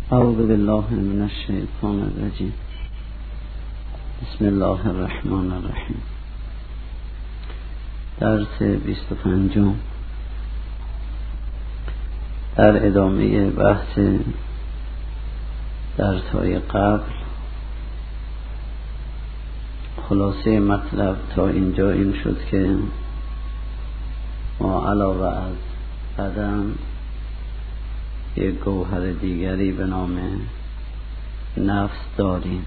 اعوذ بالله من الشیطان الرجیم. بسم الله الرحمن الرحیم. درس 25 در ادامه بحث درس‌های قبل. خلاصه مطلب تا اینجا این شد که ما علاوه از بدن یک گوهر دیگری به نام نفس داریم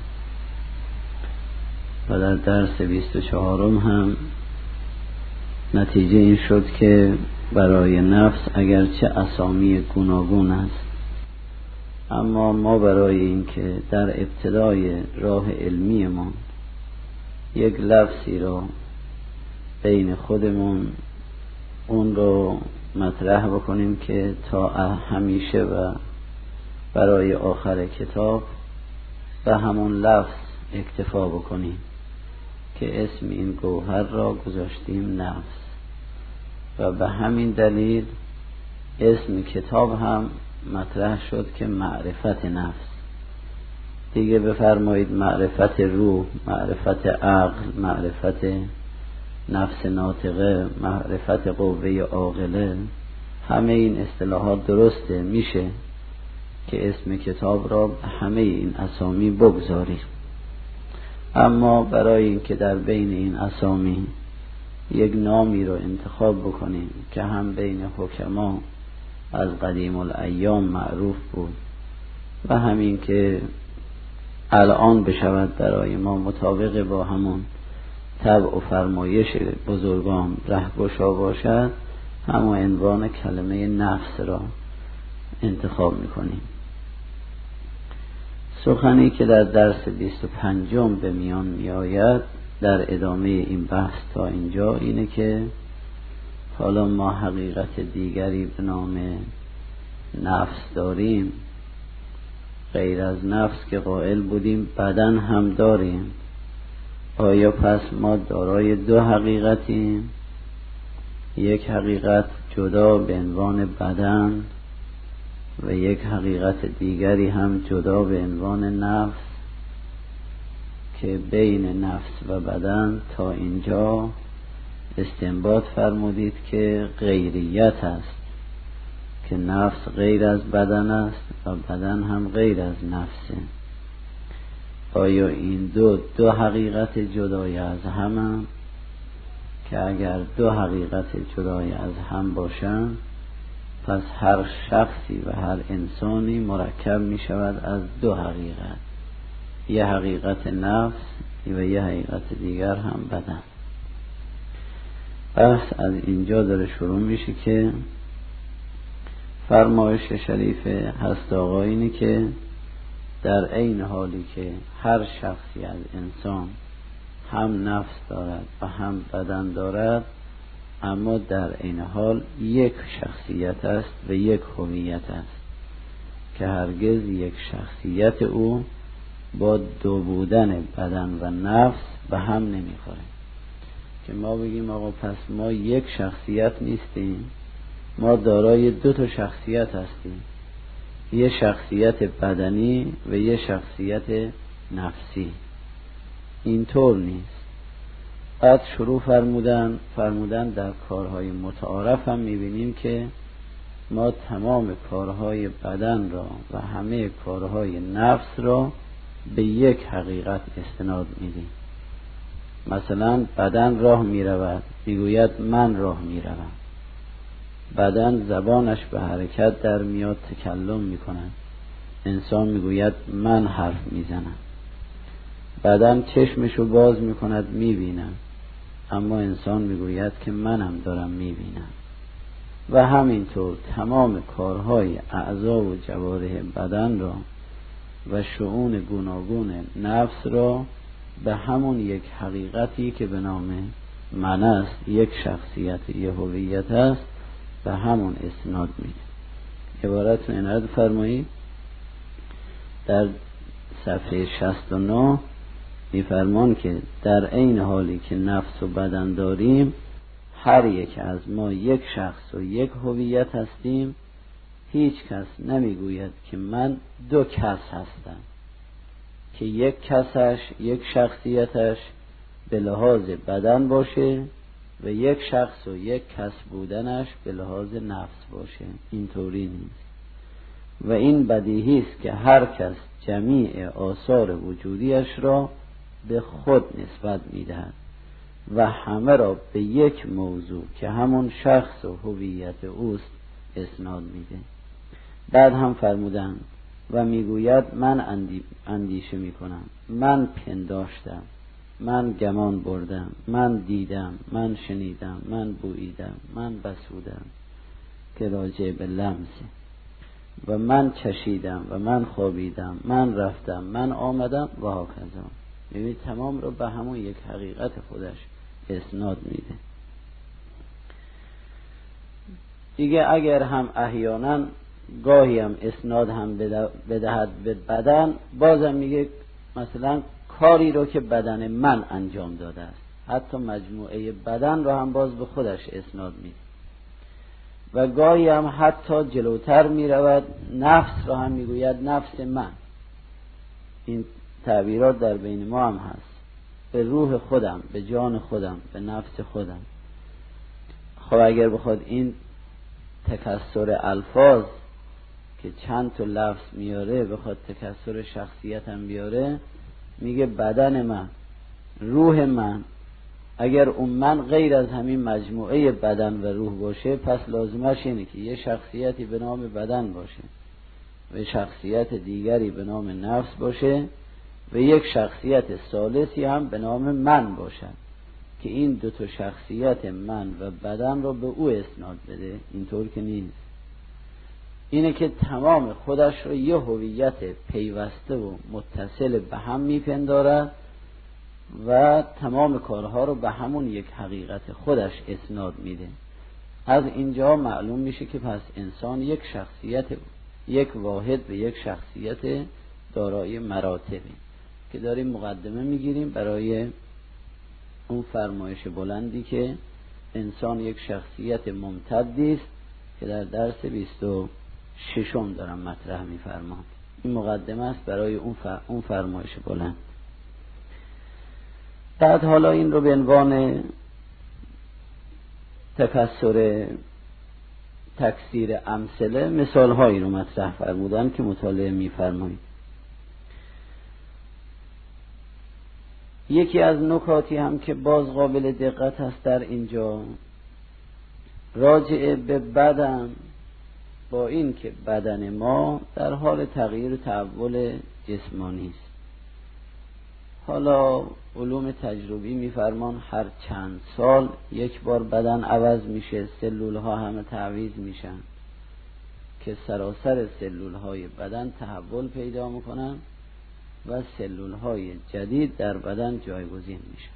و در درس 24 هم نتیجه این شد که برای نفس اگرچه اسامی گوناگون است، اما ما برای اینکه در ابتدای راه علمی ما یک لفظی را بین خودمون اون رو مطرح بکنیم که تا همیشه و برای آخر کتاب به همون لفظ اکتفا بکنیم که اسم این گوهر را گذاشتیم نفس، و به همین دلیل اسم کتاب هم مطرح شد که معرفت نفس. دیگه بفرمایید معرفت روح، معرفت عقل، معرفت نفس ناطقه، معرفت قوه عاقله، همه این اصطلاحات درسته، میشه که اسم کتاب را به همه این اسامی بگذاریم. اما برای اینکه در بین این اسامی یک نامی رو انتخاب بکنیم که هم بین حکما از قدیم الایام معروف بود و همین که الان بشود برای ما مطابق با همون طبع و فرمایش بزرگان رهگشا باشد، همون عنوان کلمه نفس را انتخاب میکنیم. سخنی که در درس 25 به میان میآید در ادامه این بحث تا اینجا اینه که حالا ما حقیقت دیگری به نام نفس داریم، غیر از نفس که قائل بودیم بدن هم داریم. آیا پس ما دارای دو حقیقتیم؟ یک حقیقت جدا به عنوان بدن و یک حقیقت دیگری هم جدا به عنوان نفس، که بین نفس و بدن تا اینجا استنباط فرمودید که غیریت است، که نفس غیر از بدن است و بدن هم غیر از نفسه. آیا این دو حقیقت جدای از هم که اگر دو حقیقت جدای از هم باشند پس هر شخصی و هر انسانی مرکب می شود از دو حقیقت، یه حقیقت نفس و یه حقیقت دیگر هم بدن. بحث از اینجا داره شروع میشه که فرمایش شریف هست آقا اینه که در عین حالی که هر شخصی از انسان هم نفس دارد و هم بدن دارد، اما در عین حال یک شخصیت است و یک هویت است که هرگز یک شخصیت او با دو بودن بدن و نفس به هم نمیخوره. که ما بگیم آقا پس ما یک شخصیت نیستیم، ما دارای دو تا شخصیت هستیم، یه شخصیت بدنی و یه شخصیت نفسی. اینطور نیست. بعد شروع فرمودن در کارهای متعارف هم میبینیم که ما تمام کارهای بدن را و همه کارهای نفس را به یک حقیقت استناد میدیم. مثلا بدن راه میرود، میگوید من راه میروم. بدن زبانش به حرکت در میاد، تکلم میکند، انسان میگوید من حرف میزنم. بدن چشمشو باز میکند، میبینم، اما انسان میگوید که منم دارم میبینم. و همینطور تمام کارهای اعضا و جوارح بدن را و شؤون گوناگون نفس را به همون یک حقیقتی که به نام من است، یک شخصیت، یک هویت است، به همون اسناد میده. عبارت رو اینرد فرمایید. در صفحه 69 میفرمان که در عین حالی که نفس و بدن داریم، هر یک از ما یک شخص و یک هویت هستیم، هیچ کس نمیگوید که من دو کس هستم، که یک کسش، یک شخصیتش به لحاظ بدن باشه و یک شخص و یک کس بودنش به لحاظ نفس باشه. اینطوری نیست و این بدیهی است که هر کس جمیع آثار وجودیش را به خود نسبت می‌دهد و همه را به یک موضوع که همون شخص و هویت اوست اسناد میده. بعد هم فرمودند و میگوید من اندیشه میکنم، من پنداشتم، من گمان بردم، من دیدم، من شنیدم، من بوییدم، من بسودم که راجع به لمسه، و من چشیدم و من خوابیدم، من رفتم، من آمدم و هاکذا. ببینید تمام رو به همون یک حقیقت خودش اسناد میده. دیگه اگر هم احیانا گاهی هم اسناد هم بدهد به بدن، بازم میگه مثلا کاری رو که بدن من انجام داده است، حتی مجموعه بدن رو هم باز به خودش اسناد میده. و گاهی هم حتی جلوتر میرود، نفس رو هم میگوید نفس من. این تعبیرات در بین ما هم هست، به روح خودم، به جان خودم، به نفس خودم. خب اگر بخواد این تکثر الفاظ که چند تا لفظ میاره بخواد تکثر شخصیت هم بیاره، میگه بدن من، روح من. اگر اون من غیر از همین مجموعه بدن و روح باشه، پس لازمش اینه که یه شخصیتی به نام بدن باشه و شخصیت دیگری به نام نفس باشه و یک شخصیت ثالثی هم به نام من باشد که این دو تا شخصیت من و بدن رو به او اسناد بده. اینطور که نیست. اینه که تمام خودش رو یه هویت پیوسته و متصل به هم میپندارد و تمام کارها رو به همون یک حقیقت خودش اسناد میده. از اینجا معلوم میشه که پس انسان یک شخصیت، یک واحد و یک شخصیت دارای مراتبه که داریم مقدمه میگیریم برای اون فرمایش بلندی که انسان یک شخصیت ممتدی است که در درس 26 دارم مطرح میفرماد. این مقدمه است برای اون فرمایش بلند. بعد حالا این رو به عنوان تکثیر امثله مثال هایی رو مطرح فرمودن که مطالعه میفرمایید. یکی از نکاتی هم که باز قابل دقت است در اینجا راجع به بدن، با این که بدن ما در حال تغییر و تحول جسمانی است. حالا علوم تجربی میفرمان هر چند سال یک بار بدن عوض میشه، سلول ها همه تعویض میشن که سراسر سلول های بدن تحول پیدا میکنن و سلول های جدید در بدن جایگزین میشن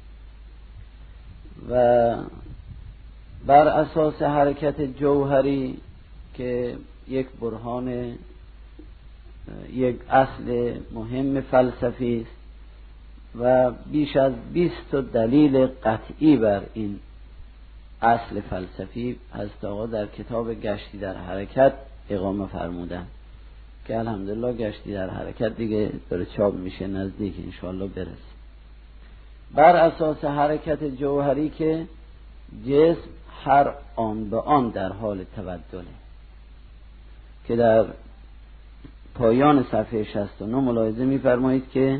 و بر اساس حرکت جوهری که یک برهان، یک اصل مهم فلسفی است و بیش از 20 دلیل قطعی بر این اصل فلسفی حضرت آقا در کتاب گشتی در حرکت اقامه فرمودن که الحمدلله گشتی در حرکت دیگه داره چاپ میشه، نزدیک انشاءالله برسه. بر اساس حرکت جوهری که جسم هر آن به آن در حال تبدله که در پایان صفحه 69 ملاحظه میفرمایید که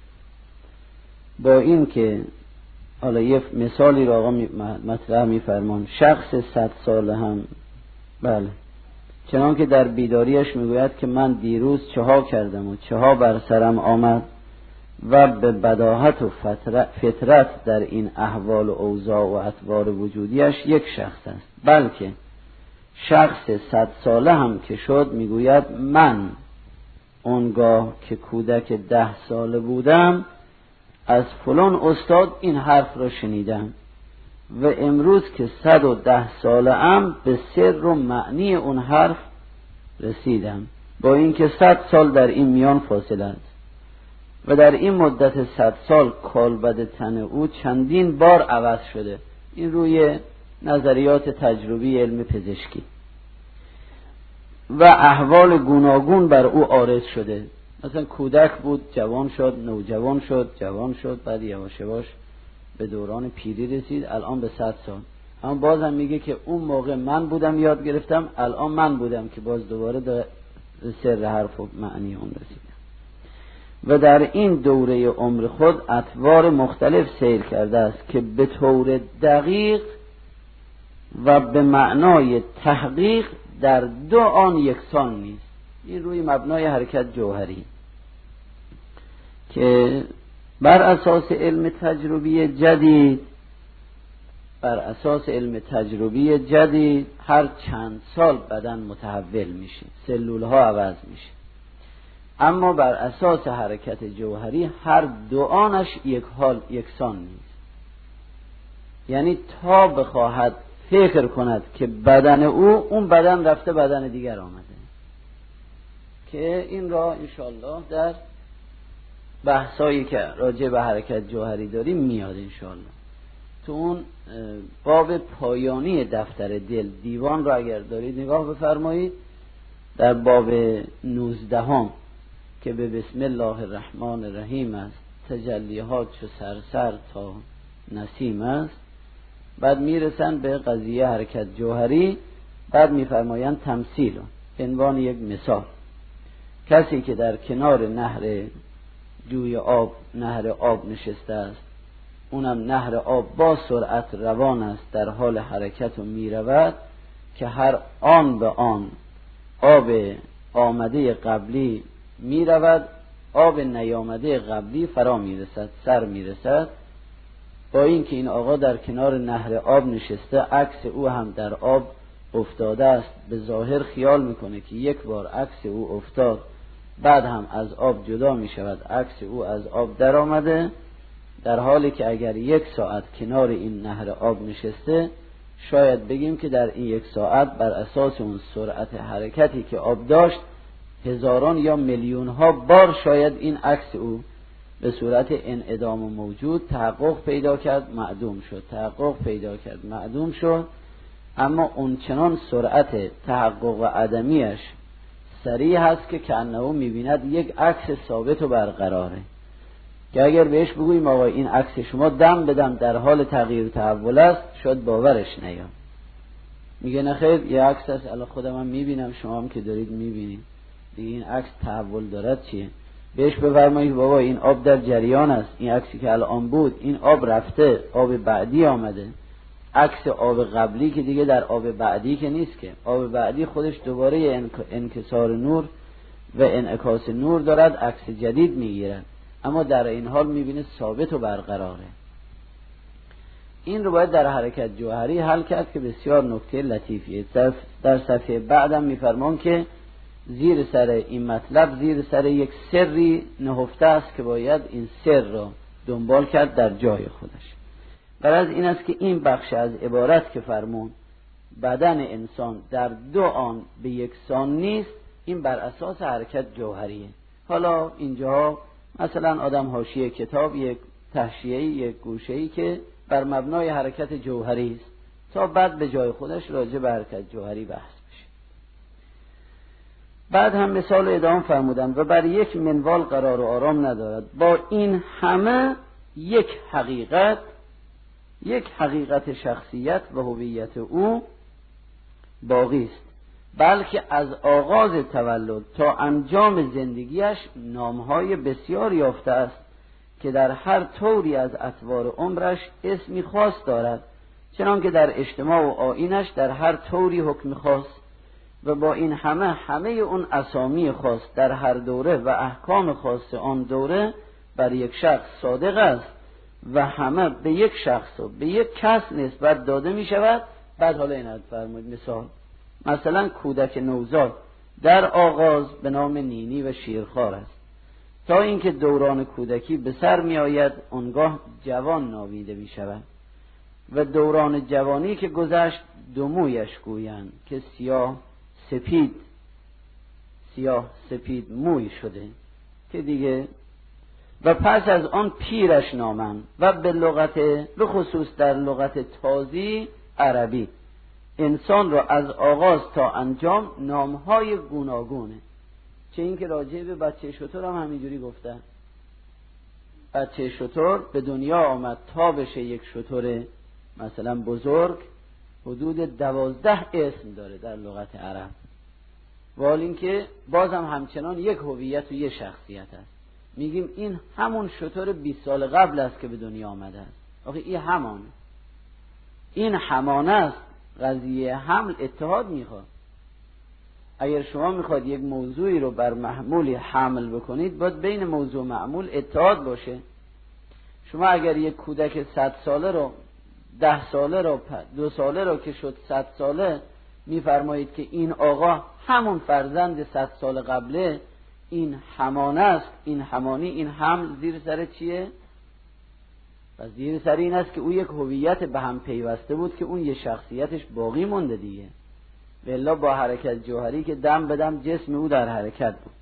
با این که حالا یه مثالی را آقا مطرح میفرمان، شخص 100 ساله هم بله چنان که در بیداریش میگوید که من دیروز چها کردم و چها بر سرم آمد و به بداهت و فطرت در این احوال و اوضاع و اطوار وجودیش یک شخص است، بلکه شخص 100 ساله هم که شد میگوید من اونگاه که کودک 10 ساله بودم از فلان استاد این حرف را شنیدم و امروز که 110 ساله ام به سر و معنی اون حرف رسیدم، با اینکه 100 سال در این میان فاصله است و در این مدت 100 سال کالبد تن او چندین بار عوض شده. این روی نظریات تجربی علم پزشکی. و احوال گوناگون بر او عارض شده. مثلا کودک بود، جوان شد، نوجوان شد، جوان شد، بعد یواش یواش به دوران پیری رسید، الان به 100 سال. اما بازم میگه که اون موقع من بودم یاد گرفتم، الان من بودم که باز دوباره به سر حرف و معنی اون رسیدم. و در این دوره عمر خود اطوار مختلف سیر کرده است که به طور دقیق و به معنای تحقیق در دو آن یکسان نیست. این روی مبنای حرکت جوهری که بر اساس علم تجربی جدید هر چند سال بدن متحول میشه، سلول ها عوض میشه، اما بر اساس حرکت جوهری هر دو آنش یک حال یکسان نیست. یعنی تا بخواهد فکر کند که بدن اون بدن رفته بدن دیگر آمده، که این را انشاءالله در بحثایی که راجع به حرکت جوهری داریم میاد انشاءالله. تو اون باب پایانی دفتر دل دیوان را اگر دارید نگاه بفرمایید، در باب 19 که به بسم الله الرحمن الرحیم است، تجلیات چو سرسر تا نسیم است، بعد میرسن به قضیه حرکت جوهری، بعد میفرمایند تمثیل عنوان یک مثال. کسی که در کنار نهر جوی آب، نهر آب نشسته است، اونم نهر آب با سرعت روان است، در حال حرکت و میرود که هر آن به آن آب آمده قبلی میرود، آب نیامده قبلی فرا میرسد، سر میرسد. با این که این آقا در کنار نهر آب نشسته، عکس او هم در آب افتاده است، به ظاهر خیال میکنه که یک بار عکس او افتاد، بعد هم از آب جدا میشود، عکس او از آب در آمده، در حالی که اگر 1 ساعت کنار این نهر آب نشسته، شاید بگیم که در این 1 ساعت بر اساس اون سرعت حرکتی که آب داشت، هزاران یا میلیون ها بار شاید این عکس او به صورت انعدام موجود تحقق پیدا کرد، معدوم شد، تحقق پیدا کرد، معدوم شد. اما اون چنان سرعت تحقق و عدمیش سریع هست که کأنه میبیند یک عکس ثابت و برقراره، که اگر بهش بگوییم آقا این عکس شما دم به دم در حال تغییر و تحول است، شاید باورش نیاد. میگه نه خیر، یه عکس است، الان خودم هم میبینم، شما هم که دارید میبینید، دیگه این عکس تحول دارد چیه؟ بهش بفرمایید بابا این آب در جریان است، این عکسی که الان بود، این آب رفته، آب بعدی آمده، عکس آب قبلی که دیگه در آب بعدی که نیست، که آب بعدی خودش دوباره انکسار نور و انعکاس نور دارد، عکس جدید میگیرد، اما در این حال میبینه ثابت و برقراره. این رو باید در حرکت جوهری حل کرد که بسیار نکته لطیفیه. در صفحه بعدم میفرمان که زیر سر این مطلب، زیر سر یک سری نهفته است که باید این سر را دنبال کرد در جای خودش. غرض این است که این بخش از عبارت که فرمون بدن انسان در دو آن به یکسان نیست، این بر اساس حرکت جوهریه. حالا اینجا مثلا آدم حاشیه کتاب یک تحشیه‌ای، یک گوشه‌ای که بر مبنای حرکت جوهری است، تا بعد به جای خودش راجع به حرکت جوهری بحث بشه. بعد هم مثال ادامه فرمودم و بر یک منوال قرار و آرام ندارد، با این همه یک حقیقت شخصیت و هویت او باقی است، بلکه از آغاز تولد تا انجام زندگیش نامهای بسیار یافته است که در هر طوری از اطوار عمرش اسمی خاص دارد، چنان که در اجتماع و آیینش در هر طوری حکم خاص، و با این همه اون اسامی خاص در هر دوره و احکام خاص آن دوره بر یک شخص صادق است و همه به یک شخص و به یک کس نسبت داده می شود. بعد حالا اینت فرمود مثلا کودک نوزاد در آغاز به نام نینی و شیرخوار است، تا اینکه دوران کودکی به سر می آید اونگاه جوان نامیده می شود، و دوران جوانی که گذشت دمویش گویند که سیاه سپید موی شده که دیگه، و پس از آن پیرش نامند و به خصوص در لغت تازی عربی، انسان را از آغاز تا انجام نامهای گوناگونه. چه این که راجع به بچه شتر هم همینجوری گفتن. بچه شتر به دنیا آمد تا بشه یک شتر مثلا بزرگ، حدود 12 اسم داره در لغت عرب، ولی اینکه بازم همچنان یک هویت و یک شخصیت است. میگیم این همون شتر 20 سال قبل است که به دنیا آمده است. آخه این همانه است. قضیه حمل اتحاد میخواد. اگر شما میخواد یک موضوعی رو بر محمولی حمل بکنید، باید بین موضوع و معمول اتحاد باشه. شما اگر یک کودک 100 ساله رو 10 ساله رو 2 ساله رو که شد 100 ساله میفرمایید که این آقا همون فرزند 100 سال قبله، این همانه است، این همانی، این حمل زیر سر چیه؟ و زیر سر این است که او یک هویت به هم پیوسته بود که اون یه شخصیتش باقی مونده دیگه. والله با حرکت جوهری که دم به دم جسم او در حرکت بود.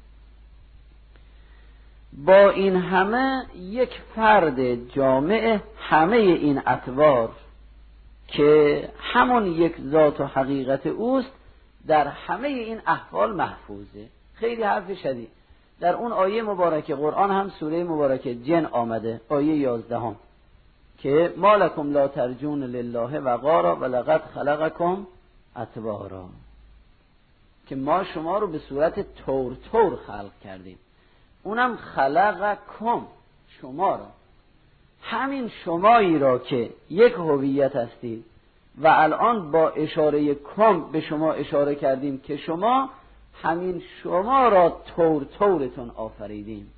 با این همه یک فرد جامع همه این اطوار که همون یک ذات و حقیقت اوست در همه این احوال محفوظه. خیلی حرف شدید. در اون آیه مبارکه قرآن هم سوره مبارکه جن آمده، آیه 11 که ما لکم لا ترجون لله وقارا ولقد خلقکم اطوارا، که ما شما رو به صورت طور خلق کردیم. اونم خلقکم، شما را، همین شمایی را که یک هویت هستید و الان با اشاره کم به شما اشاره کردیم که شما همین شما را طورتون آفریدیم.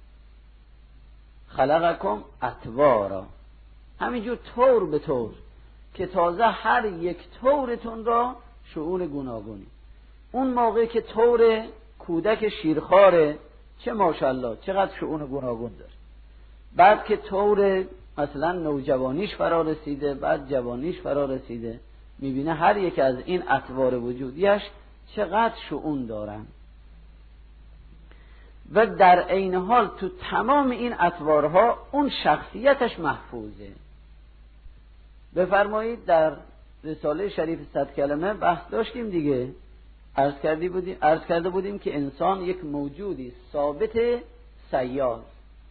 خلقکم اطوارا، همینجور طور به طور که تازه هر یک طورتون را شؤون گوناگونی. اون موقع که طور کودک شیرخواره، چه ماشاءالله چقدر شؤون گوناگون داره. بعد که طور مثلا نوجوانیش فرا رسیده، بعد جوانیش فرا رسیده، میبینه هر یک از این اطوار وجودیش چقدر شؤون دارن. و در عین حال تو تمام این اطوارها اون شخصیتش محفوظه. بفرمایید در رساله شریف 100 کلمه بحث داشتیم دیگه، عرض کرده بودیم که انسان یک موجودی ثابت سیال،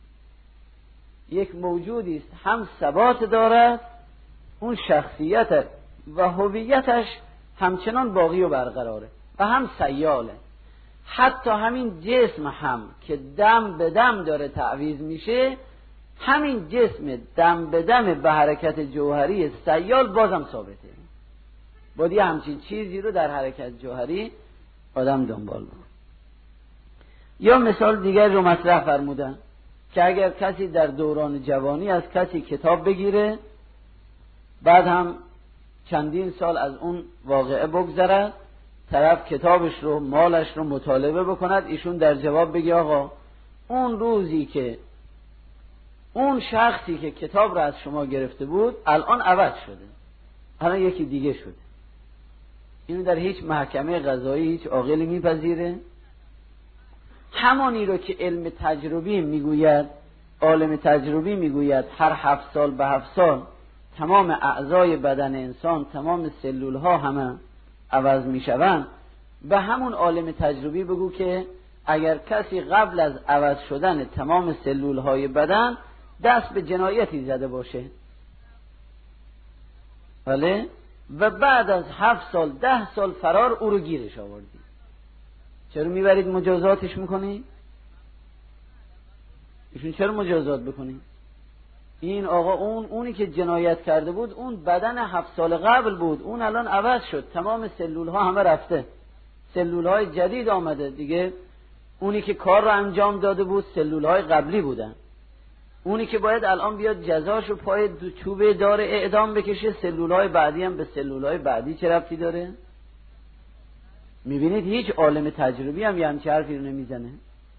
یک موجودی است هم ثبات دارد، اون شخصیت و هویتش همچنان باقی و برقراره و هم سیاله. حتی همین جسم هم که دم به دم داره تعویض میشه، همین جسم دم به دم به حرکت جوهری سیال بازم ثابته. باید همچین چیزی رو در حرکت جوهری آدم دنبال بود. یا مثال دیگر رو مطرح فرمودن که اگر کسی در دوران جوانی از کسی کتاب بگیره، بعد هم چندین سال از اون واقعه بگذرد، طرف کتابش رو مالش رو مطالبه بکند، ایشون در جواب بگه آقا اون روزی که اون شخصی که کتاب رو از شما گرفته بود الان عوض شده، الان یکی دیگه شده. اینو در هیچ محکمه قضایی هیچ عاقلی میپذیره؟ همانی رو که علم تجربی میگوید، عالم تجربی میگوید هر 7 سال به 7 سال تمام اعضای بدن انسان، تمام سلول ها همه عوض میشوند، به همون عالم تجربی بگو که اگر کسی قبل از عوض شدن تمام سلول های بدن دست به جنایتی زده باشه، بله، و بعد از 7 سال 10 سال فرار او رو گیرش آوردید، چرا میبرید مجازاتش میکنید؟ ایشون چرا مجازات بکنید؟ این آقا اونی که جنایت کرده بود اون بدن 7 سال قبل بود، اون الان عوض شد، تمام سلول ها همه رفته، سلول های جدید آمده دیگه. اونی که کار رو انجام داده بود سلول های قبلی بودن، اونی که باید الان بیاد جزاشو پای چوبه دار اعدام بکشه، سلول های بعدی هم به سلول های بعدی چه ربطی داره؟ میبینید هیچ عالم تجربی هم یه همچه حرفی رو نمیزنه،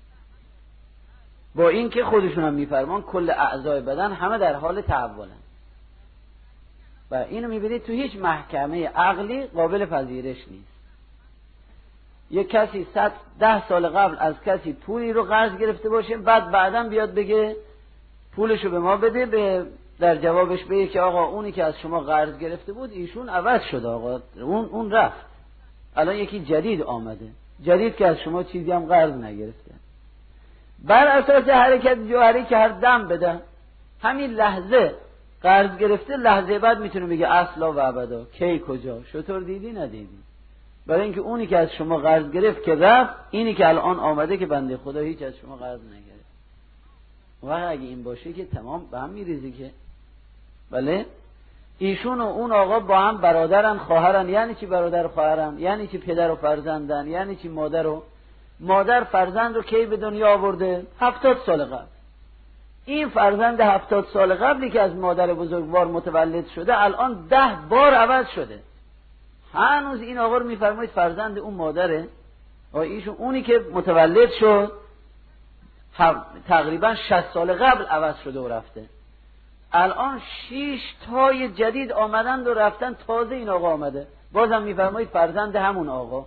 با این که خودشون هم میفرمان کل اعضای بدن همه در حال تحولن و اینو میبینید تو هیچ محکمه عقلی قابل پذیرش نیست. یک کسی 10 سال قبل از کسی پولی رو قرض گرفته باشه، بعدا بیاد بگه پولشو به ما بده، به در جوابش بگه که آقا اونی که از شما قرض گرفته بود ایشون عوض شده، آقا اون رفت، الان یکی جدید آمده، جدید که از شما چیزی هم قرض نگرفته. بر اساس حرکت جوهری که هر دم بده، همین لحظه قرض گرفته، لحظه بعد میتونه بگه اصلا و ابدا، کی کجا شطور دیدی ندیدی، برای اینکه اونی که از شما قرض گرفت که رفت، اینی که الان آمده که بنده خدا هیچ از شما قرض نگرفت. و اگه این باشه که تمام به هم میریزی که بله. ایشون و اون آقا با هم برادرن خواهرن. یعنی چی برادر و خواهرن؟ یعنی چی پدر و فرزندن؟ یعنی چی مادر فرزند رو کی به دنیا آورده؟ 70 سال قبل. این فرزند 70 سال قبلی که از مادر بزرگوار متولد شده الان 10 بار عوض شده. هنوز این آقا رو میفرمایید فرزند اون مادره. ایشون اونی که متولد شد تقریبا 60 سال قبل عوض شده و رفته. الان 6 تای جدید آمدند و رفتن، تازه این آقا آمده، بازم میفرمایید فرزند همون آقا.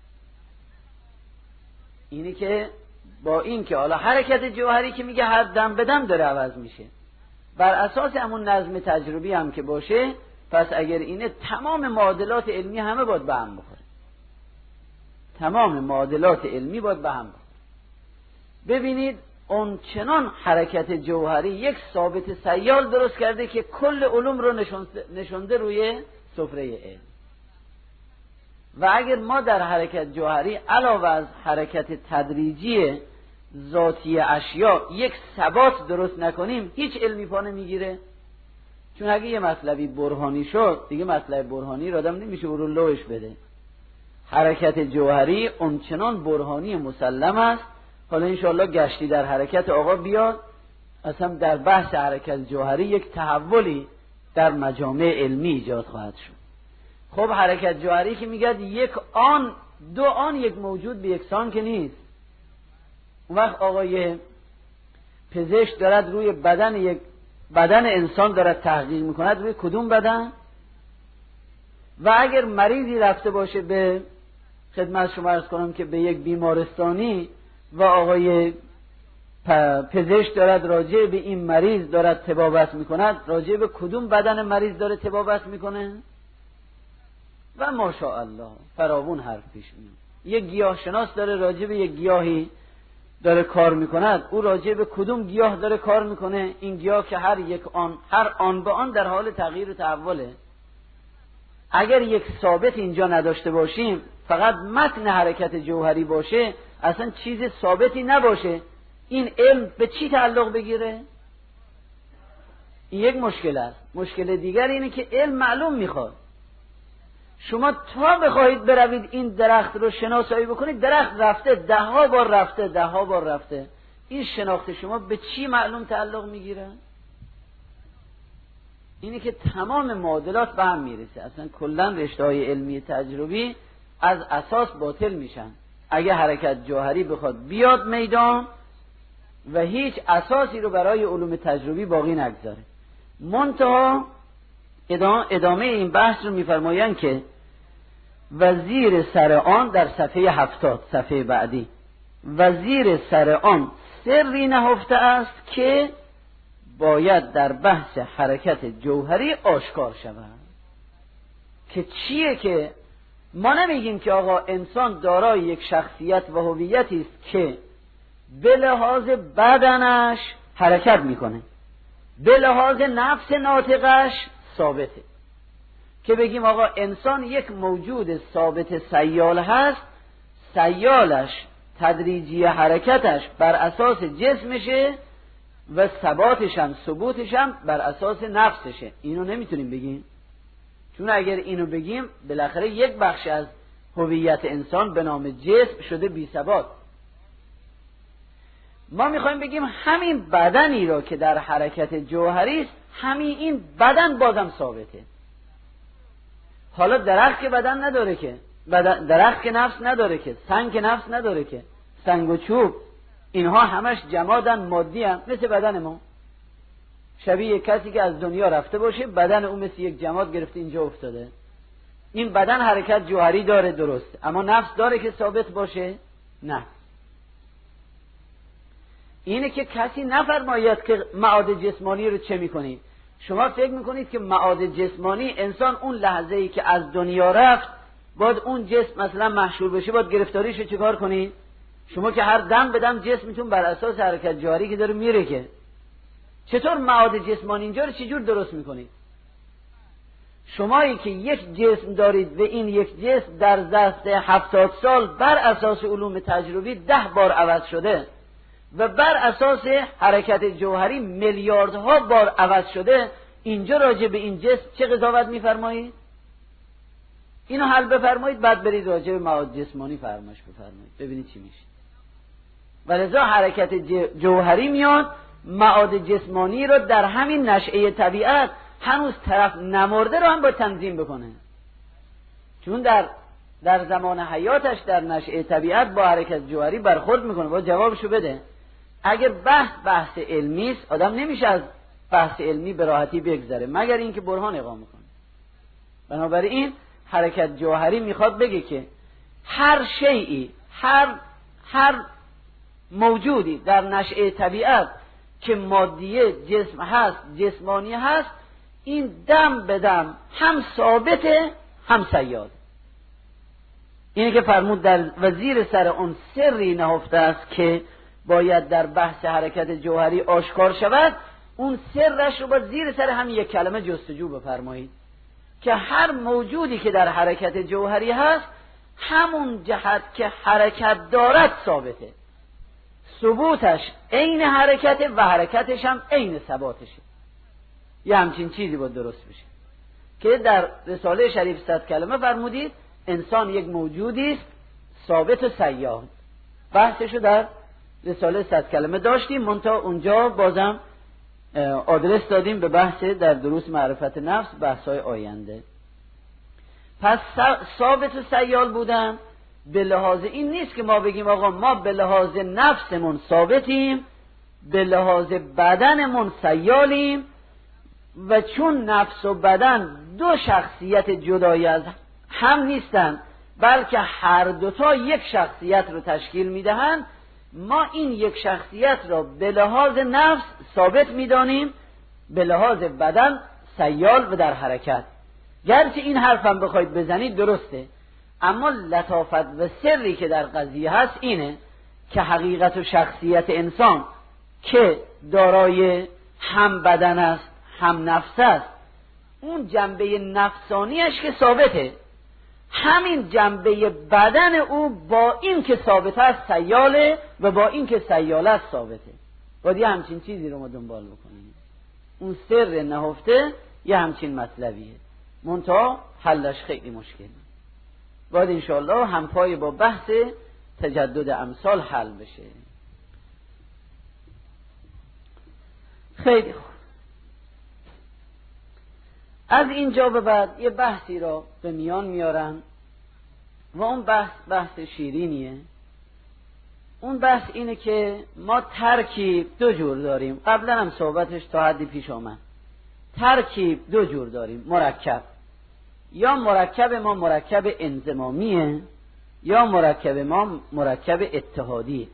اینی که با این که حالا حرکت جوهری که میگه هر دم بدم داره عوض میشه، بر اساس همون نظم تجربی هم که باشه، پس اگر اینه تمام معادلات علمی همه باید به هم بخوره، تمام معادلات علمی باید به هم بخوره. ببینید اون چنان حرکت جوهری یک ثابت سیال درست کرده که کل علوم رو نشونده روی سفره علم. و اگر ما در حرکت جوهری علاوه از حرکت تدریجی ذاتی اشیا یک ثبات درست نکنیم، هیچ علمی پا نمیگیره. چون اگه یه مطلبی برهانی شد دیگه مطلب برهانی رو آدم نمیشه رو لوش بده. حرکت جوهری اونچنان برهانی مسلم است. حالا انشاءالله گشتی در حرکت آقا بیاد، اصلا در بحث حرکت جوهری یک تحولی در مجامع علمی ایجاد خواهد شد. خب حرکت جوهری که میگه یک آن دو آن یک موجود به یکسان که نیست. اون وقت آقای پزشک دارد روی بدن انسان دارد تحقیق میکند، روی کدوم بدن؟ و اگر مریضی رفته باشه به خدمت شما عرض کنم که به یک بیمارستانی و آقای پزشک دارد راجع به این مریض دارد طبابت میکند، راجع به کدوم بدن مریض داره طبابت میکنه؟ و ماشاءالله فراوون حرف پیش میاد. یک گیاهشناس داره راجع به یک گیاهی داره کار میکند، او راجع به کدوم گیاه داره کار میکنه؟ این گیاه که هر آن به آن در حال تغییر و تحوله. اگر یک ثابت اینجا نداشته باشیم، فقط متن حرکت جوهری باشه، اصلا چیز ثابتی نباشه، این علم به چی تعلق بگیره؟ این یک مشکل است. مشکل دیگر اینه که علم معلوم میخواد. شما تا بخواهید بروید این درخت رو شناسایی بکنید، درخت رفته 10 بار رفته. این شناخت شما به چی معلوم تعلق میگیره؟ اینه که تمام معادلات به هم میرسه. اصلا کلا رشته‌های علمی تجربی از اساس باطل میشن اگه حرکت جوهری بخواد بیاد میدان و هیچ اساسی رو برای علوم تجربی باقی نگذاره. منتها ادامه این بحث رو میفرمایند که وزیر سر آن در صفحه 70 صفحه بعدی، وزیر سر آن سری نهفته است که باید در بحث حرکت جوهری آشکار شود. که چیه؟ که ما نمیگیم که آقا انسان دارای یک شخصیت و هویتی است که به لحاظ بدنش حرکت میکنه، به لحاظ نفس ناطقش ثابته. که بگیم آقا انسان یک موجود ثابت سیال هست، سیالش تدریجی حرکتش بر اساس جسمشه و ثباتش هم ثبوتش هم بر اساس نفسشه. اینو نمیتونیم بگیم، چون اگر اینو بگیم بالاخره یک بخش از هویت انسان به نام جسم شده بی ثبات. ما میخوایم بگیم همین بدنی را که در حرکت جوهری است، همین این بدن بازم ثابته. حالا درخت که بدن نداره که، درخت که نفس نداره که، سنگ که نفس نداره که، سنگ و چوب اینها همش جمادن، مادی هم مثل بدن ما. شبیه کسی که از دنیا رفته باشه، بدن او مثل یک جماد گرفته اینجا افتاده. این بدن حرکت جوهری داره درست، اما نفس داره که ثابت باشه؟ نه. اینه که کسی نفرماید که معاد جسمانی رو چه میکنید. شما فکر میکنید که معاد جسمانی انسان اون لحظه‌ای که از دنیا رفت باید اون جسم مثلا محشور بشه، باید گرفتاریشو چیکار کنید؟ شما که هر دم به دم جسمتون بر اساس حرکت جاری که داره میره، که چطور معاد جسمانی اینجا رو چجور درست میکنید؟ شمایی که یک جسم دارید و این یک جسم در ظرف 70 سال بر اساس علوم تجربی 10 بار عوض شده و بر اساس حرکت جوهری میلیاردها بار عوض شده، اینجا راجع به این جسم چه قضاوت میفرمایید؟ اینو حل بفرمایید، بعد برید راجع به معاد جسمانی فرمایش بفرمایید، ببینید چی میشه. ولذا حرکت جوهری میاد معاد جسمانی رو در همین نشأه طبیعت هنوز طرف نمرده رو هم با تنظیم بکنه، چون در زمان حیاتش در نشأه طبیعت با حرکت جوهری برخورد میکنه. با جوابشو بده. اگر بحث علمی است، آدم نمیشه از بحث علمی به راحتی بگذره مگر اینکه برهان اقامه کنه. بنابراین حرکت جوهری میخواد بگه که هر شیئی، هر موجودی در نشأه طبیعت که مادیه جسم هست، جسمانی هست، این دم به دم هم ثابته هم سیاد. اینه که فرمود در و زیر سر اون سری نهفته است که باید در بحث حرکت جوهری آشکار شود. اون سرش رو با زیر سر همین یک کلمه جستجو بفرمایید که هر موجودی که در حرکت جوهری هست همون جهت که حرکت دارد ثابته، ثبوتش عین حرکته و حرکتش هم عین ثباتشه. یه همچین چیزی باید درست بشه که در رساله شریف 100 کلمه فرمودید انسان یک موجودی است ثابت و سیاد. بحثشو در رساله 100 کلمه داشتیم، منتها اونجا بازم آدرس دادیم به بحث در دروس معرفت نفس، بحث‌های آینده. پس ثابت و سیال بودن به لحاظ این نیست که ما بگیم آقا ما به لحاظ نفسمون ثابتیم، به لحاظ بدنمون سیالیم، و چون نفس و بدن دو شخصیت جدایی از هم نیستن بلکه هر دوتا یک شخصیت رو تشکیل میدهند، ما این یک شخصیت را به لحاظ نفس ثابت میدانیم، به لحاظ بدن سیال و در حرکت. گرچه این حرفم بخواید بزنید درسته، اما لطافت و سری که در قضیه هست اینه که حقیقت و شخصیت انسان که دارای هم بدن است هم نفس است، اون جنبه نفسانیش که ثابته، همین جنبه بدن او با این که ثابت است سیاله و با این که سیاله است ثابته. باید یه همچین چیزی رو ما دنبال بکنیم. اون سر نهفته یه همچین مطلبیه، منتها حلش خیلی مشکله. باید انشاءالله همپای با بحث تجدد امثال حل بشه. خیلی خوب. از اینجا به بعد یه بحثی را به میان میارن و اون بحث شیرینیه. اون بحث اینه که ما ترکیب دو جور داریم. قبلا هم صحبتش تا حدی پیش آمد. ترکیب دو جور داریم. مرکب، یا مرکب ما مرکب انضمامیه یا مرکب ما مرکب اتحادیه.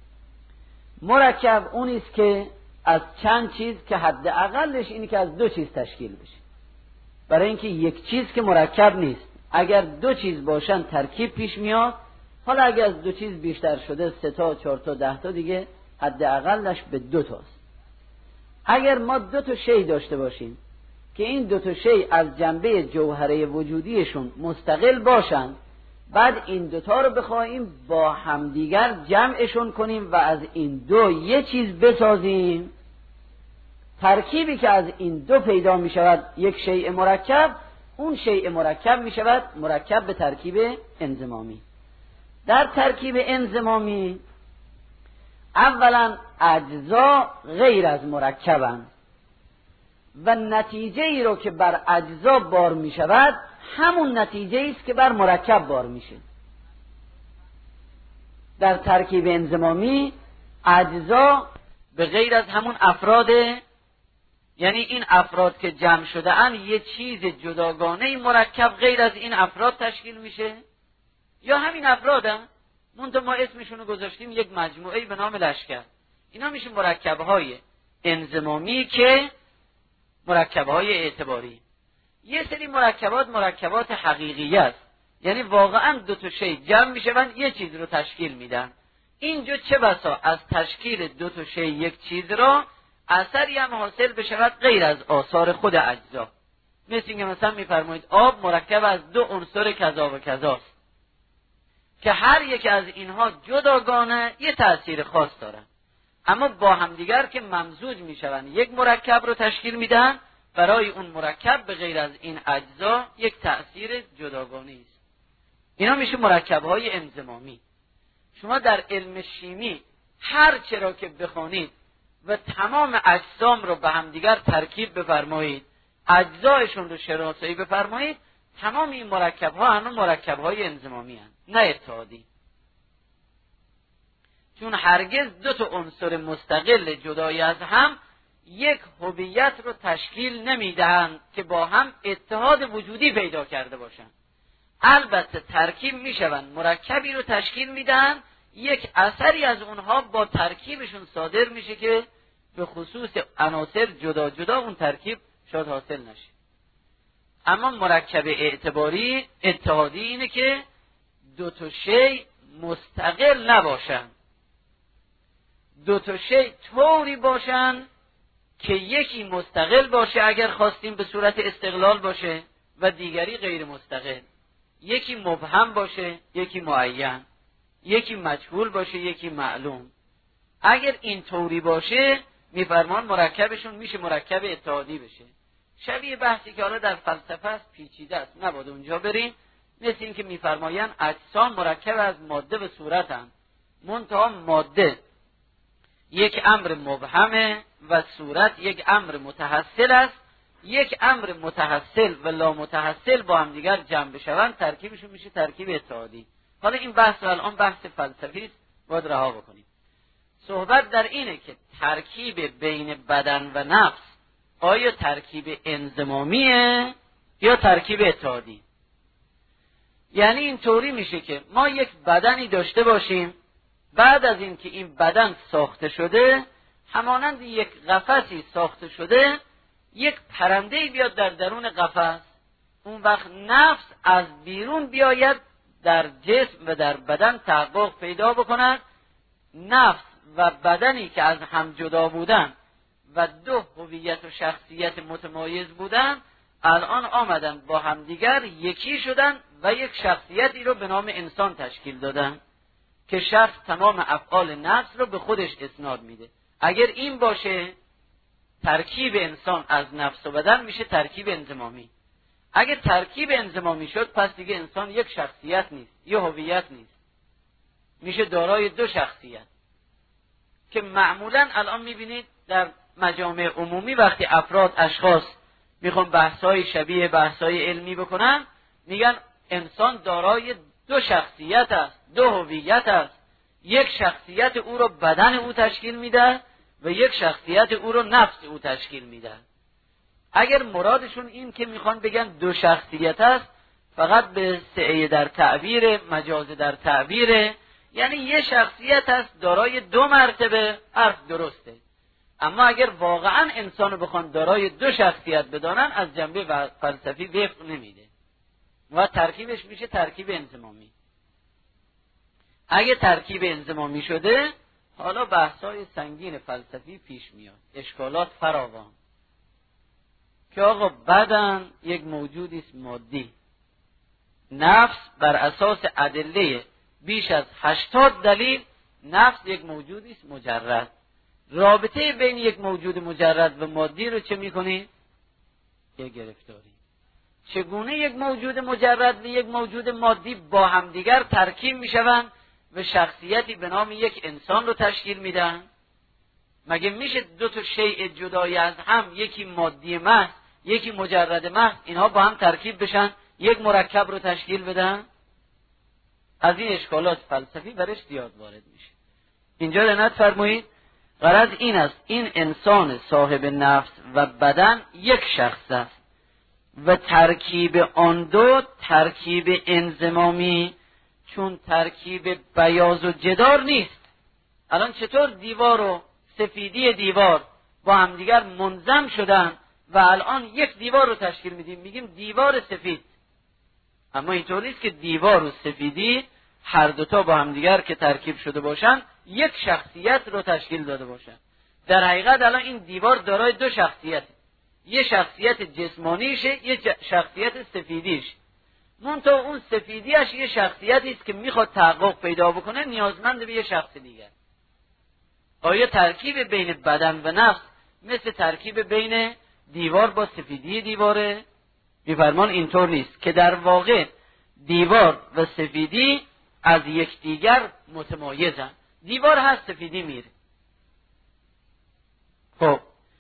مرکب اونیست که از چند چیز که حد اقلش اینه که از دو چیز تشکیل بشه. برای اینکه یک چیز که مرکب نیست، اگر دو چیز باشن ترکیب پیش میاد. حالا اگر از دو چیز بیشتر شده 3 تا 4 تا 10 تا دیگه حد اقلش به 2 تاست. اگر ما 2 تا شی داشته باشیم که این 2 تا شی از جنبه جوهره وجودیشون مستقل باشن، بعد این 2 تا رو بخوایم با همدیگر جمعشون کنیم و از این 2 یه چیز بسازیم، ترکیبی که از این 2 پیدا می شود یک شیء مرکب، اون شیء مرکب می شود مرکب به ترکیب انضمامی. در ترکیب انضمامی اولا اجزا غیر از مرکبند و نتیجه ای رو که بر اجزا بار می شود همون نتیجه است که بر مرکب بار میشه. در ترکیب انضمامی اجزا به غیر از همون افراد، یعنی این افراد که جمع شده اند یه چیز جداگانه مرکب غیر از این افراد تشکیل میشه، یا همین افرادن منتها ما اسمشونو گذاشتیم یک مجموعه به نام لشکر. اینا میشه مرکب‌های انضمامی که مرکب‌های اعتباری. یه سری مرکبات حقیقی است، یعنی واقعا دو تا شی جمع میشن یه چیز رو تشکیل میدن. اینجا چه بسا از تشکیل دو تا شی یک چیز را اثری هم حاصل بشود غیر از آثار خود اجزا. مثل اینکه مثلا میفرمایید آب مرکب از دو عنصر کذا و کذاست که هر یک از اینها جداگانه یه تأثیر خاص دارن، اما با همدیگر که ممزوج میشون یک مرکب رو تشکیل میدن. برای اون مرکب به غیر از این اجزا یک تأثیر جداگانه است. اینا میشه مرکب‌های انضمامی. شما در علم شیمی هر چرا که بخونید و تمام اجسام رو به همدیگر ترکیب بفرمایید، اجزایشون رو شناسایی بفرمایید، تمام این مرکب‌ها همون مرکب‌های انضمامی هستند، نه اتحادی. چون هرگز دو تا عنصر مستقل جدای از هم یک هویت رو تشکیل نمیدهند که با هم اتحاد وجودی پیدا کرده باشند. البته ترکیب میشوند، مرکبی رو تشکیل میدن، یک اثری از اونها با ترکیبشون صادر میشه که به خصوص عناصر جدا جدا اون ترکیب شاید حاصل نشه. اما مرکب اعتباری اتحادی اینه که دو تا شی مستقل نباشن، دو تا شی طوری باشن که یکی مستقل باشه اگر خواستیم به صورت استقلال باشه و دیگری غیر مستقل، یکی مبهم باشه یکی معین، یکی مجهول باشه یکی معلوم. اگر این طوری باشه میفرمان مرکبشون میشه مرکب اتحادی بشه. شبیه بحثی که حالا در فلسفه است، پیچیده است، نباید اونجا بریم. مثل این که میفرمایند اجسام مرکب از ماده و صورتند، منتها ماده یک امر مبهمه و صورت یک امر متحصل است. یک امر متحصل و لا متحصل با هم دیگر جمع بشوند ترکیبشون میشه ترکیب اتحادی. حالا این بحث الان بحث فلسفی است، باید رها بکنیم. صحبت در اینه که ترکیب بین بدن و نفس آیا ترکیب انضمامیه یا ترکیب اتحادی؟ یعنی این طوری میشه که ما یک بدنی داشته باشیم، بعد از این که این بدن ساخته شده همانند یک قفسی ساخته شده، یک پرنده‌ای بیاد در درون قفس، اون وقت نفس از بیرون بیاید در جسم و در بدن تحقق پیدا بکند. نفس و بدنی که از هم جدا بودن و دو هویت و شخصیت متمایز بودن الان آمدن با همدیگر یکی شدن و یک شخصیتی رو به نام انسان تشکیل دادن که شخص تمام افعال نفس رو به خودش اسناد میده. اگر این باشه ترکیب انسان از نفس و بدن میشه ترکیب انضمامی. اگر ترکیب انضمامی شد پس دیگه انسان یک شخصیت نیست، یک هویت نیست، میشه دارای دو شخصیت. که معمولا الان میبینید در مجامع عمومی وقتی افراد اشخاص میخوان بحثای شبیه بحثای علمی بکنن میگن انسان دارای دو شخصیت است، دو هویت است. یک شخصیت او رو بدن او تشکیل میده و یک شخصیت او رو نفس او تشکیل میده. اگر مرادشون این که میخوان بگن دو شخصیت است، فقط به سعی در تعبیر، مجاز در تعبیر، یعنی یه شخصیت است دارای دو مرتبه، حرف درسته. اما اگر واقعا انسانو بخوان دارای دو شخصیت بدانن از جنبه فلسفی وفق نمیده و ترکیبش میشه ترکیب انضمامی. اگه ترکیب انضمامی شده حالا بحثای سنگین فلسفی پیش میاد، اشکالات فراوان که آقا بدن یک موجودی است مادی، نفس بر اساس ادله بیش از 80 دلیل نفس یک موجودی است مجرد. رابطه بین یک موجود مجرد و مادی رو چه میکنی؟ یک گرفتاری. چگونه یک موجود مجرد و یک موجود مادی با همدیگر ترکیب میشوند و شخصیتی به نام یک انسان رو تشکیل میدن؟ مگه میشه دو تا شیء جدای از هم، یکی مادی محض یکی مجرد محض، اینها با هم ترکیب بشن یک مرکب رو تشکیل بدن؟ از این اشکالات فلسفی برش زیاد وارد میشه. اینجا دقت فرمایید، غرض این است این انسان صاحب نفس و بدن یک شخص است و ترکیب آن دو ترکیب انضمامی، چون ترکیب بیاض و جدار نیست. الان چطور دیوار و سفیدی دیوار با همدیگر منضم شدن و الان یک دیوار رو تشکیل میدیم، میگیم دیوار سفید. اما اینطور نیست که دیوار و سفیدی هر دوتا با هم دیگر که ترکیب شده باشن یک شخصیت رو تشکیل داده باشن. در حقیقت الان این دیوار دارای دو شخصیت، یه شخصیت جسمانیشه، یه شخصیت سفیدیش. منتها اون سفیدیش یه شخصیتی است که میخواد تحقق پیدا بکنه، نیازمند به یه شخص دیگر. آیا ترکیب بین بدن و نفس مثل ترکیب بین دیوار با سفیدی دیواره؟ میفرمان اینطور نیست، که در واقع دیوار و سفیدی از یکدیگر متمایزن. دیوار هست، سفیدی میره. خب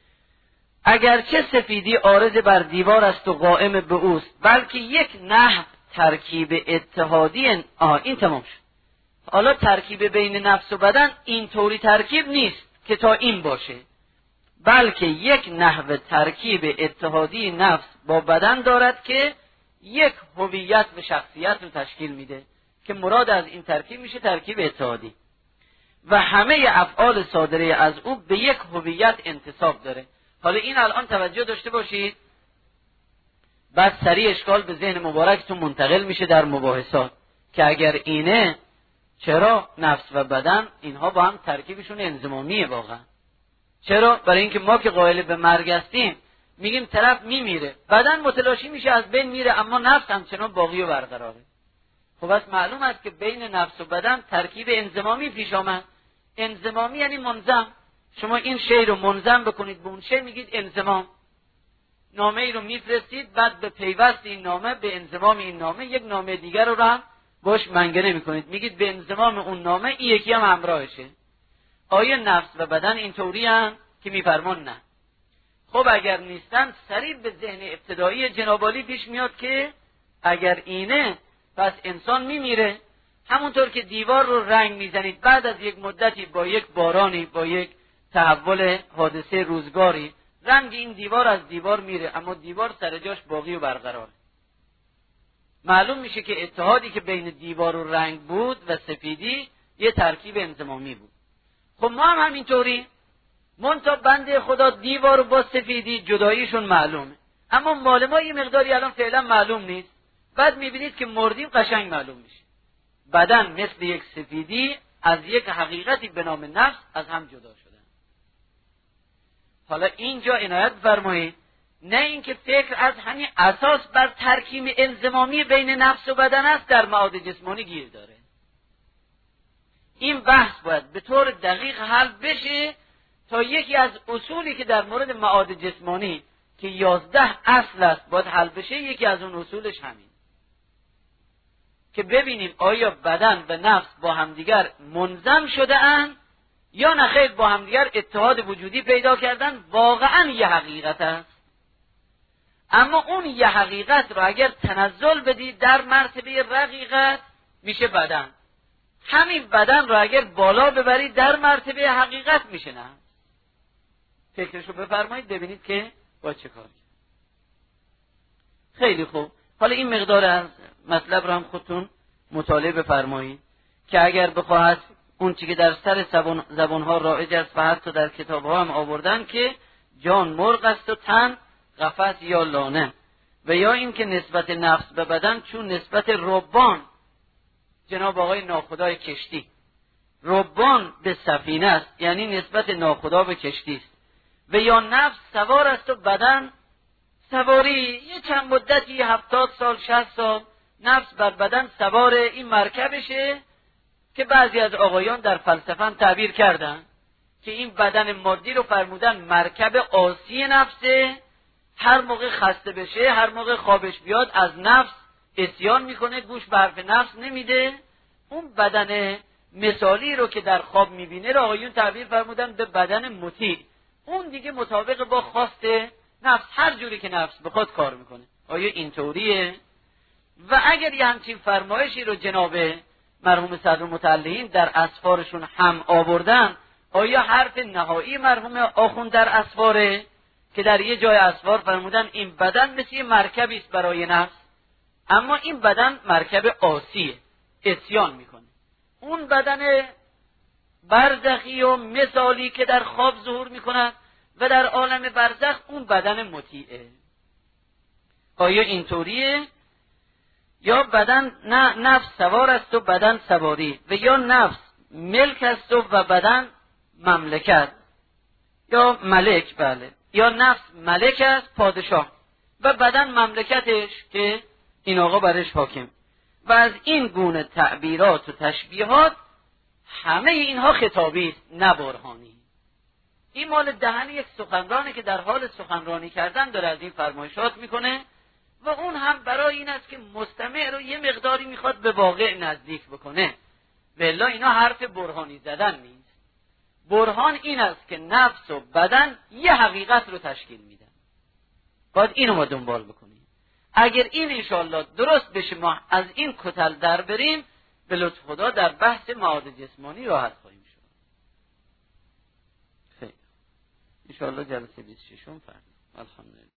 اگرچه سفیدی عارض بر دیوار است و قائم به اوست، بلکه یک نحو ترکیب اتحادی این تمام شد. حالا ترکیب بین نفس و بدن اینطوری ترکیب نیست که تا این باشه، بلکه یک نحو ترکیب اتحادی نفس با بدن دارد که یک هویت و شخصیت رو تشکیل میده، که مراد از این ترکیب میشه ترکیب اتحادی، و همه افعال صادره از او به یک هویت انتساب داره. حالا این الان توجه داشته باشید، بعد سریع اشکال به ذهن مبارکتون منتقل میشه در مباحثات که اگر اینه چرا نفس و بدن اینها با هم ترکیبشون انضمامیه واقعا؟ چرا؟ برای اینکه ما که قائل به مرگ هستیم میگیم طرف میمیره، بدن متلاشی میشه، از بین میره، اما نفس همچنان باقی و برقراره. خب بس معلوم است که بین نفس و بدن ترکیب انضمامی پیش آمد. انضمامی یعنی منظم. شما این شی رو منظم بکنید به اون شی میگید انضمام. نامه ای رو میفرستید، بعد به پیوست این نامه، به انضمام این نامه یک نامه دیگر رو هم باش منگنه میکنید، میگید به انضمام اون نامه این یکی هم همراهشه. آیا نفس و بدن اینطوری هم که میفرمان نه؟ خب اگر نیستن سریع به ذهن ابتدایی جناب عالی پیش میاد که اگر اینه پس انسان میمیره. همونطور که دیوار رو رنگ میزنید، بعد از یک مدتی با یک بارانی، با یک تحول حادثه روزگاری، رنگ این دیوار از دیوار میره، اما دیوار سر جاش باقی و برقرار. معلوم میشه که اتحادی که بین دیوار و رنگ بود و سفیدی یه ترکیب انضمامی بود. خب ما هم همینطوری، منتها بنده خدا دیوار با سفیدی جداییشون معلومه، اما مال ما یه مقداری الان فعلا معلوم نیست. بعد میبینید که مردیم قشنگ معلوم میشه. بدن مثل یک سفیدی از یک حقیقتی به نام نفس از هم جدا شدن. حالا اینجا عنایت فرمایید، نه اینکه فکر از همین اساس بر ترکیب انضمامی بین نفس و بدن است در معاد جسمانی گیر داره. این بحث باید به طور دقیق حل بشه تا یکی از اصولی که در مورد معاد جسمانی که 11 اصل است باید حل بشه، یکی از اون اصولش همین، که ببینیم آیا بدن و نفس با همدیگر منظم شده اند یا نخیر با همدیگر اتحاد وجودی پیدا کردن. واقعا یه حقیقت است، اما اون یه حقیقت رو اگر تنزل بدید در مرتبه رقیقت میشه بدن، همین بدن رو اگر بالا ببرید در مرتبه حقیقت میشه نه. فکرشو بفرمایید ببینید که با چه کار. خیلی خوب، حالا این مقدار از مطلب رو هم خودتون مطالعه بفرمایید که اگر بخواهد اون چی که در سر زبانها رایج است و حتی در کتابها هم آوردن که جان مرغ است و تن قفس یا لانه، و یا این که نسبت نفس به بدن چون نسبت ربان جناب آقای ناخدای کشتی، ربان به سفینه است یعنی نسبت ناخدا به کشتی است، و یا نفس سوار است و بدن سواری یه چند مدتی 70 سال 60 سال نفس بر بدن سوار این مرکبشه که بعضی از آقایان در فلسفه هم تعبیر کردن که این بدن مادی رو فرمودن مرکب آسی نفسه، هر موقع خسته بشه، هر موقع خوابش بیاد از نفس عصیان میکنه، گوش به حرف نفس نمیده. اون بدن مثالی رو که در خواب میبینه رو آقایون تعبیر فرمودن به بدن مطیع، اون دیگه مطابق با خواست نفس هر جوری که نفس بخواد کار میکنه. آیا اینطوریه؟ و اگر یه همچین فرمایشی رو جناب مرحوم صدرالمتعلقین در اسفارشون هم آوردن، آیا حرف نهایی مرحوم آخوند در اسفاره که در یه جای اسفار فرمودن این بدن مثل مرکبی است برای نفس، اما این بدن مرکب آسیه، عصیان میکنه. اون بدن برزخی و مثالی که در خواب ظهور میکنه و در عالم برزخ اون بدن مطیعه. آیا اینطوریه؟ یا بدن نه، نفس سوار است و بدن سواری، و یا نفس ملک است و بدن مملکت یا ملک، بله، یا نفس ملک است پادشاه و بدن مملکتش که این آقا برش حاکم. و از این گونه تعبیرات و تشبیهات همه اینها خطابی است نه برهانی. این مال دهن یک سخنرانی که در حال سخنرانی کردن داره از این فرمایشات میکنه و اون هم برای این است که مستمع رو یه مقداری میخواد به واقع نزدیک بکنه. والا اینا حرف برهانی زدن نیست. برهان این است که نفس و بدن یه حقیقت رو تشکیل میدن. باید اینو ما دنبال بکنیم. اگر این انشاءالله درست بشه ما از این کتل در بریم، به لطف خدا در بحث معاد جسمانی راحت خواهیم شد. خیلی انشاءالله جلسه 26 فردا. الحمدلله.